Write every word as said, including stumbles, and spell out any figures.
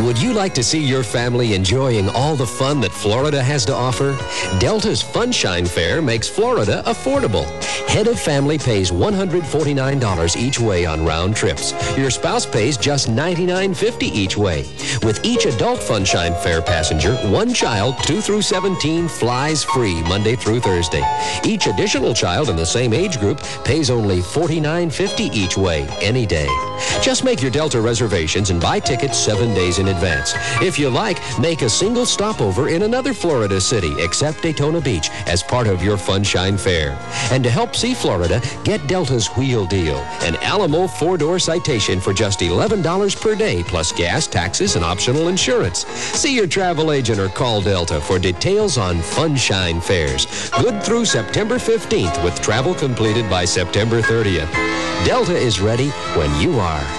Would you like to see your family enjoying all the fun that Florida has to offer? Delta's Funshine Fair makes Florida affordable. Head of family pays one hundred forty-nine dollars each way on round trips. Your spouse pays just ninety-nine fifty each way. With each adult Funshine Fair passenger, one child, two through seventeen, flies free Monday through Thursday. Each additional child in the same age group pays only forty-nine fifty each way, any day. Just make your Delta reservations and buy tickets seven days in advance. If you like, make a single stopover in another Florida city except Daytona Beach as part of your Funshine Fair. And to help see Florida, get Delta's Wheel Deal, an Alamo four-door citation for just eleven dollars per day plus gas, taxes, and optional insurance. See your travel agent or call Delta for details on Funshine Fairs. Good through September fifteenth with travel completed by September thirtieth. Delta is ready when you are.